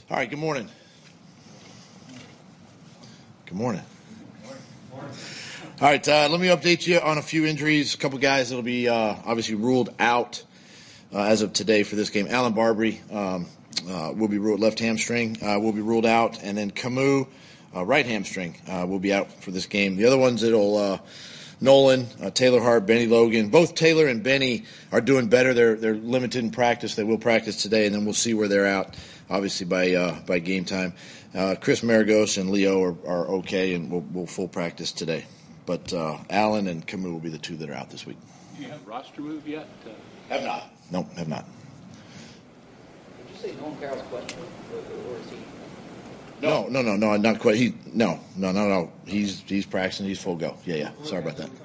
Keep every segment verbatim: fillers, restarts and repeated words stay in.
All right, good morning. Good morning. All right, uh, let me update you on a few injuries. A couple guys that will be uh, obviously ruled out uh, as of today for this game. Alan Barbary um, uh, will be ruled left hamstring, uh, will be ruled out, and then Camus, uh, right hamstring, uh, will be out for this game. The other ones that'll uh, Nolan, uh, Taylor Hart, Benny Logan. Both Taylor and Benny are doing better. They're they're limited in practice. They will practice today, and then we'll see where they're out, obviously, by uh, by game time. Uh, Chris Maragos and Leo are, are okay, and we'll, we'll full practice today. But uh, Allen and Camus will be the two that are out this week. Do you have roster move yet? Uh, have not. No, have not. Did you say Nolan Carroll's questionable, or, or is he? No, no, no, no, not quite. He no, no, no, no. He's he's practicing. He's full go. Yeah, yeah. Sorry about that.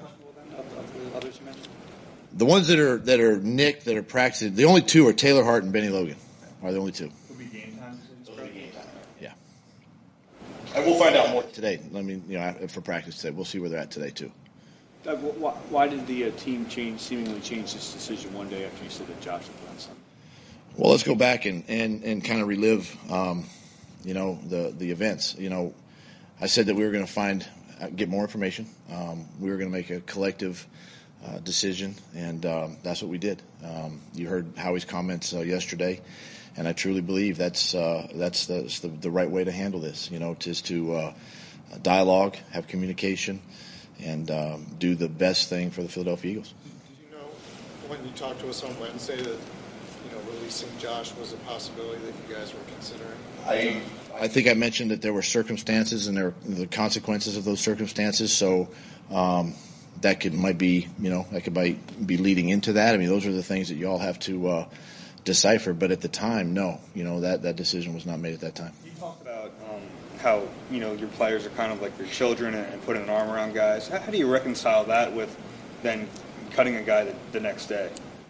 The ones that are that are Nick that are practicing, the only two are Taylor Hart and Benny Logan. Are the only two. Will be game time. Will be game time. Yeah. And we'll find out more today. I mean, you know, for practice today, we'll see where they're at today too. Doug, why, why did the uh, team change, seemingly change this decision one day after you said that Josh would play Sunday? Well, let's go back and and, and kind of relive. Um, You know, the, the events. You know, I said that we were going to find, uh, get more information. Um, we were going to make a collective uh, decision, and um, that's what we did. Um, you heard Howie's comments uh, yesterday, and I truly believe that's uh, that's, the, that's the, the right way to handle this. You know, is to uh, dialogue, have communication, and um, do the best thing for the Philadelphia Eagles. Did you know when you talked to us on Wednesday that, you know, releasing Josh was a possibility that you guys were considering? I I think I mentioned that there were circumstances and there were the consequences of those circumstances. So um, that could might be you know that could might be leading into that. I mean, those are the things that you all have to uh, decipher. But at the time, no, you know that that decision was not made at that time. You talked about um, how you know your players are kind of like your children and, and putting an arm around guys. How, how do you reconcile that with then cutting a guy the, the next day?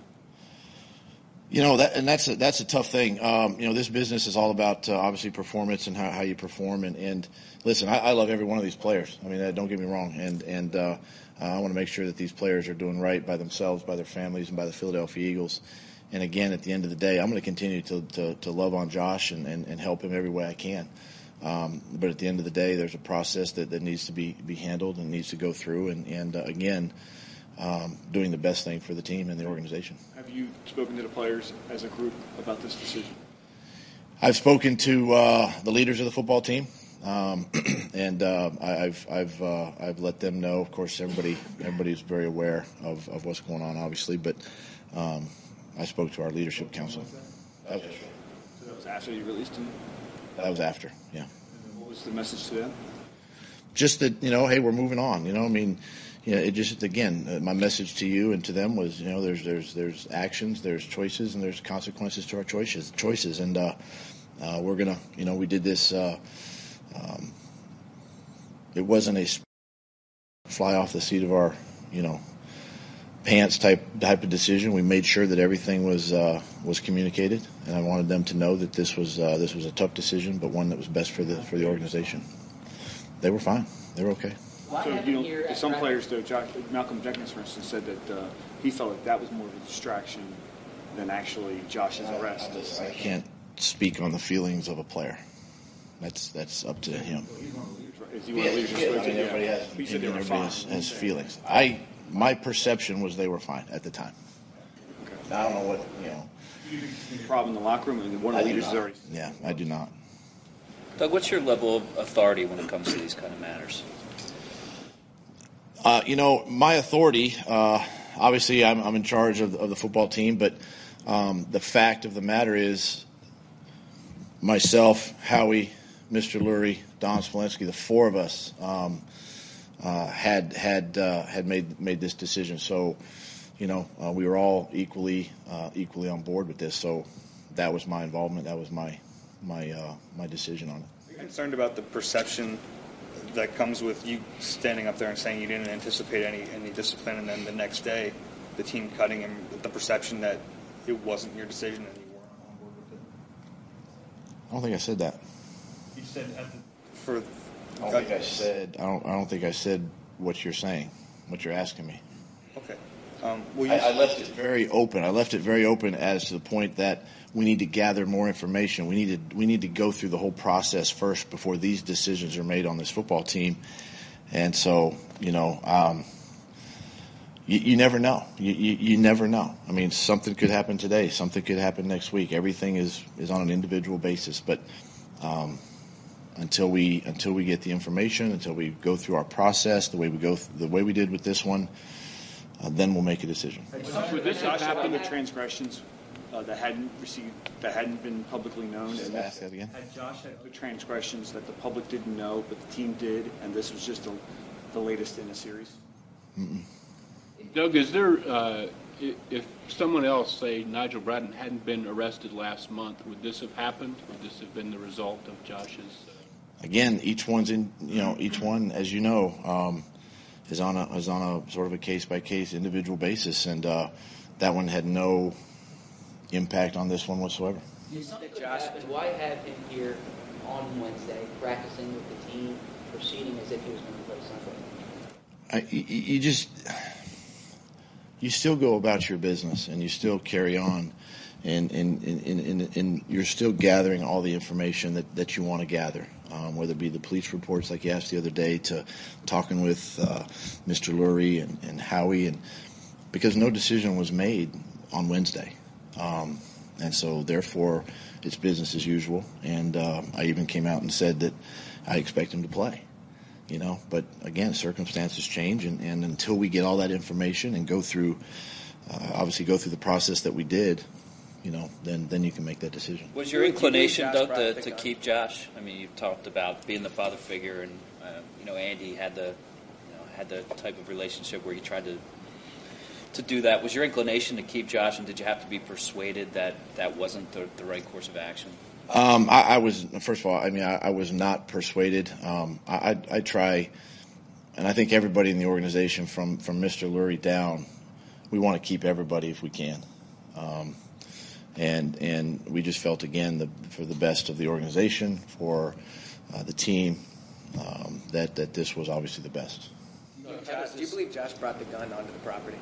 You know, that, and that's a, that's a tough thing. Um, you know, this business is all about, uh, obviously, performance and how, how you perform. And, and listen, I, I love every one of these players. I mean, uh, don't get me wrong. And, and uh, I want to make sure that these players are doing right by themselves, by their families, and by the Philadelphia Eagles. And, again, at the end of the day, I'm going to continue to, to, to love on Josh and, and, and help him every way I can. Um, but at the end of the day, there's a process that, that needs to be, be handled and needs to go through. And, and uh, again, Um, doing the best thing for the team and the organization. Have you spoken to the players as a group about this decision? I've spoken to uh, the leaders of the football team, um, and uh, I, I've I've uh, I've let them know. Of course, everybody everybody's very aware of, of what's going on, obviously. But um, I spoke to our leadership council. That was, So that was after you released him? that was after, yeah. What was the message to them? Just that, you know, hey, we're moving on. You know, I mean. You know, it just again, uh, my message to you and to them was, you know, there's there's there's actions, there's choices, and there's consequences to our choices. Choices, and uh, uh, we're gonna, you know, we did this. Uh, um, it wasn't a fly off the seat of our, you know, pants type type of decision. We made sure that everything was uh, was communicated, and I wanted them to know that this was uh, this was a tough decision, but one that was best for the for the organization. They were fine. They were okay. So, you know, some players, though, Josh, Malcolm Jenkins, for instance, said that uh, he felt like that was more of a distraction than actually Josh's arrest. I can't speak on the feelings of a player. That's that's up to him. Is he one of the leaders? Yeah, I mean, everybody has, He said they were everybody fine. has, has feelings. I my perception was they were fine at the time. I don't know what you know. Problem in the locker room, and one of the leaders is already. Yeah, I do not. Doug, what's your level of authority when it comes to these kind of matters? Uh, you know, my authority, uh, obviously I'm, I'm in charge of, of the football team, but um, the fact of the matter is myself, Howie, Mister Lurie, Don Smolenski, the four of us um, uh, had had uh, had made made this decision. So, you know, uh, we were all equally uh, equally on board with this. So that was my involvement. That was my my uh, my decision on it. Are you concerned about the perception that comes with you standing up there and saying you didn't anticipate any, any discipline, and then the next day the team cutting him, the perception that it wasn't your decision and you weren't on board with it? I don't think I said that. You said at the, for. I don't think I said. I don't. I don't think I said what you're saying. What you're asking me. Okay. Um, will you, I, I left it very open. I left it very open as to the point that we need to gather more information. We need to we need to go through the whole process first before these decisions are made on this football team. And so, you know, um, you, you never know. You, you you never know. I mean, something could happen today. Something could happen next week. Everything is, is on an individual basis. But um, until we until we get the information, until we go through our process, the way we go th- the way we did with this one. Uh, then we'll make a decision. Would this have happened to transgressions uh, that hadn't received, that hadn't been publicly known? Just ask that again. Had Josh had the transgressions that the public didn't know, but the team did, and this was just a, the latest in a series? Mm-mm. Doug, is there, uh, i- if someone else, say Nigel Bradden, hadn't been arrested last month, would this have happened? Would this have been the result of Josh's? Uh... Again, each one's in. You know, each one, as you know. Um, is on a is on a sort of a case by case individual basis, and uh, that one had no impact on this one whatsoever. If something could have happened, why have him here on Wednesday practicing with the team, proceeding as if he was going to play Sunday? I, you, you just you still go about your business and you still carry on, and and, and, and, and you're still gathering all the information that, that you want to gather. Um, whether it be the police reports like you asked the other day, to talking with uh, Mister Lurie and, and Howie, and because no decision was made on Wednesday. Um, and so therefore it's business as usual. And uh, I even came out and said that I expect him to play, you know, but again, circumstances change. And, and until we get all that information and go through, uh, obviously go through the process that we did, you know, then then you can make that decision. Was your inclination, Doug, to, to keep Josh? I mean, you've talked about being the father figure, and uh, you know, Andy had the, you know, had the type of relationship where you tried to to do that. Was your inclination to keep Josh, and did you have to be persuaded that that wasn't the, the right course of action? Um, I, I was first of all. I mean, I, I was not persuaded. Um, I, I, I try, and I think everybody in the organization, from from Mister Lurie down, we want to keep everybody if we can. Um, And and we just felt, again, the, for the best of the organization, for uh, the team, um, that, that this was obviously the best. Josh, do you believe Josh brought the gun onto the property?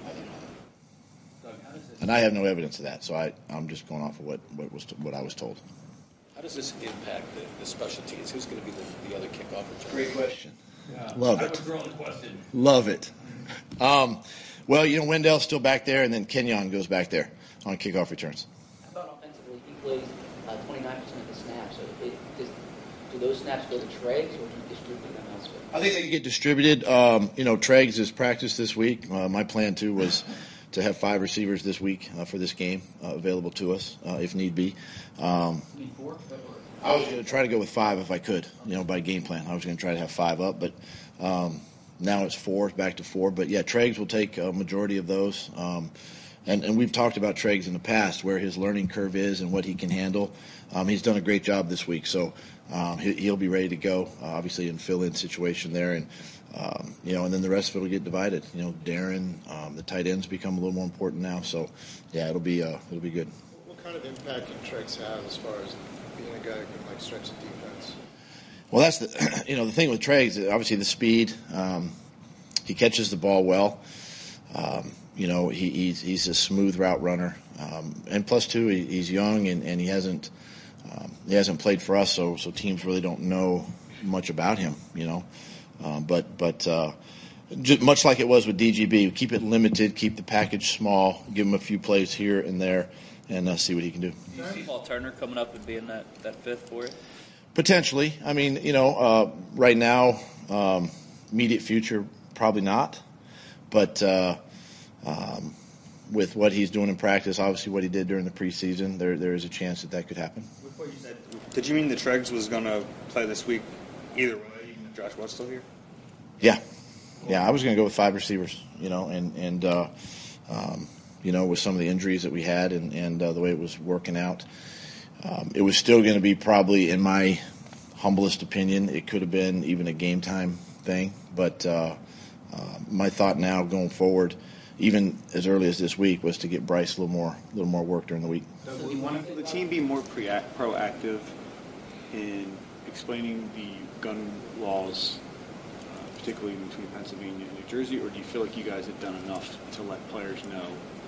And I have no evidence of that, so I, I'm just going off of what, what, was what I was told. How does this impact the, the special teams? Who's going to be the, the other kickoff return? Great question. Love it. question. Love it. Um, well, you know, Wendell's still back there, and then Kenyon goes back there on kickoff returns. He plays uh, twenty-nine percent of the snaps. So it, does, do those snaps go to Treggs, or do you distribute them elsewhere? I think they get distributed. Um, you know, Treggs is practiced this week. Uh, my plan, too, was to have five receivers this week uh, for this game uh, available to us uh, if need be. Um, need four? I was going to try to go with five if I could, you know, by game plan. I was going to try to have five up, but um, now it's four, back to four. But, yeah, Treggs will take a majority of those. Um And, and we've talked about Treggs in the past, where his learning curve is and what he can handle. Um, he's done a great job this week, so um, he, he'll be ready to go, uh, obviously, in fill-in situation there. And, um, you know, and then the rest of it will get divided. You know, Darren, um, the tight ends become a little more important now. So, yeah, it'll be uh, it'll be good. What kind of impact can Treggs have as far as being a guy who can, like, stretch the defense? Well, that's the, you know, the thing with Treggs, obviously the speed. Um, he catches the ball well. Um, You know, he, he's he's a smooth route runner, um, and plus two, he, he's young and, and he hasn't um, he hasn't played for us, so so teams really don't know much about him. You know, um, but but uh, just much like it was with D G B, keep it limited, keep the package small, give him a few plays here and there, and uh, see what he can do. Do you see Paul Turner coming up and being that, that fifth for you? Potentially. I mean, you know, uh, right now, um, immediate future, probably not, but. Uh, Um, with what he's doing in practice, obviously what he did during the preseason, there there is a chance that that could happen. Before you said, did you mean the Treggs was going to play this week either way, even if Josh was still here? Yeah. Yeah, I was going to go with five receivers, you know, and, and uh, um, you know, with some of the injuries that we had and, and uh, the way it was working out, um, it was still going to be probably, in my humblest opinion, it could have been even a game time thing. But uh, uh, my thought now going forward, even as early as this week, was to get Bryce a little more, a little more work during the week. Doug, will will the team be more pre- proactive in explaining the gun laws, uh, particularly between Pennsylvania and New Jersey, or do you feel like you guys have done enough to let players know?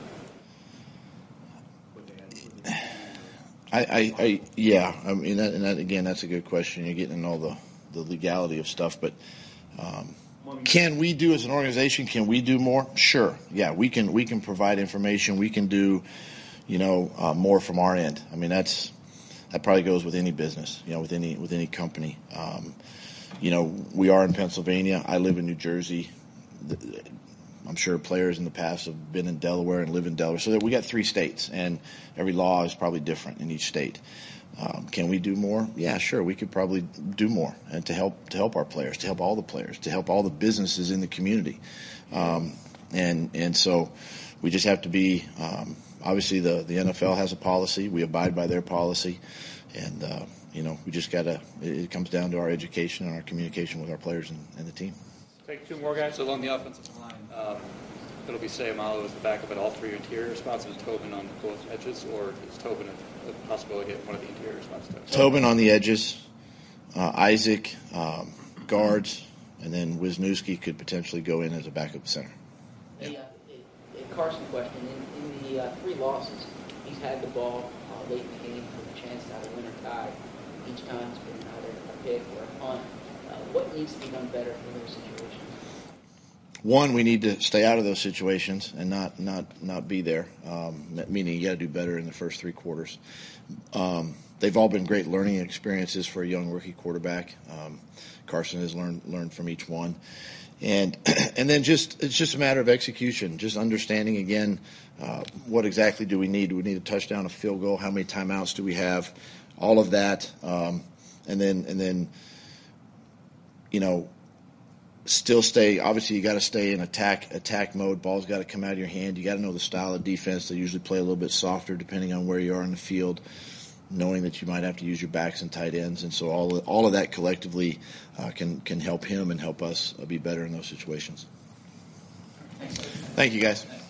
I, I, I yeah, I mean, that, and that, again, that's a good question. You're getting into all the, the legality of stuff, but um, can we do as an organization? Can we do more? Sure, yeah, we can. We can provide information. We can do, you know, uh, more from our end. I mean, that's that probably goes with any business, you know, with any with any company. Um, you know, we are in Pennsylvania. I live in New Jersey. I'm sure players in the past have been in Delaware and live in Delaware. So that we got three states, and every law is probably different in each state. Um, can we do more? Yeah, sure. We could probably do more, and to help to help our players, to help all the players, to help all the businesses in the community. Um, and and so we just have to be. Um, obviously, the the N F L has a policy. We abide by their policy, and uh, you know, we just gotta. It, it comes down to our education and our communication with our players and, and the team. Take two more guys. So along the offensive line, um, it'll be Sayamalo as the backup at all three interior spots, and Tobin on both edges, or is Tobin a, a possibility at one of the interior spots? Too? Tobin on the edges, uh, Isaac um, guards, and then Wisniewski could potentially go in as a backup center. Yeah. A, uh, a, a Carson question. In, in the uh, three losses, he's had the ball uh, late in the game for a chance to have a winner tie. Each time it's been either a pick or a punt. Uh, what needs to be done better for those situations? One, we need to stay out of those situations and not not not be there. Um, meaning you got to do better in the first three quarters. Um, they've all been great learning experiences for a young rookie quarterback. Um, Carson has learned learned from each one, and and then just it's just a matter of execution. Just understanding again uh, what exactly do we need? Do we need a touchdown, a field goal? How many timeouts do we have? All of that, um, and then and then you know. Still stay. Obviously, you got to stay in attack attack mode. Ball's got to come out of your hand. You got to know the style of defense. They usually play a little bit softer depending on where you are in the field, knowing that you might have to use your backs and tight ends. And so all of, all of that collectively uh, can can help him and help us uh, be better in those situations. Thank you, guys.